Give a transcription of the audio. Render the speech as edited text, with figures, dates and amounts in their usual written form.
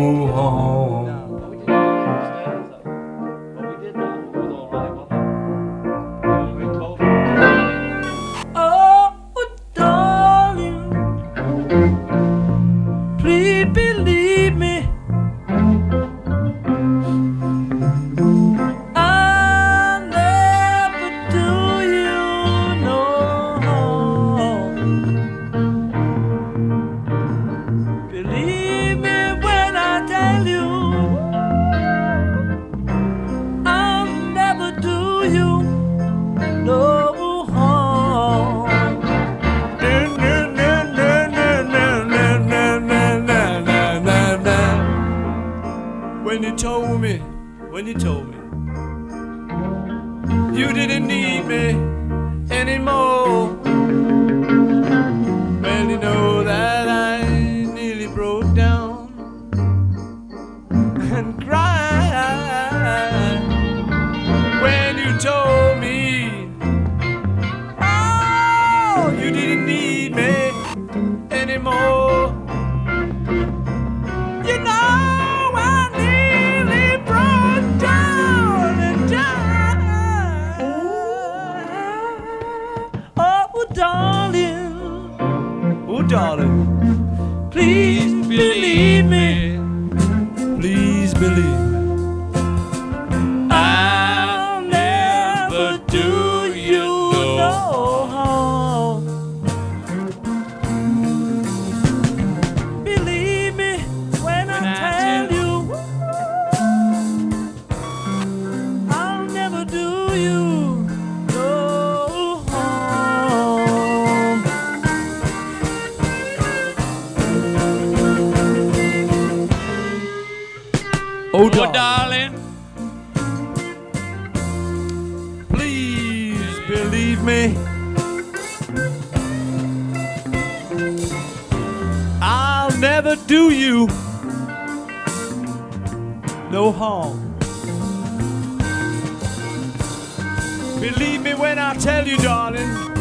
harm. Oh, darling, please believe me. I'll never do you no harm. Believe me when I tell you, I'll never do you no harm. When you told me you didn't need me anymore, well, you know that I nearly broke down and cried. When you told me, oh, you didn't need me anymore, you know I nearly broke down and died. Oh, darling, please believe me. Please believe me. I'll never do you no harm. Believe me when I tell you, I'll never do you no harm. Oh, darling, please believe me. I'll never do you no harm. Believe me when I tell you, darling,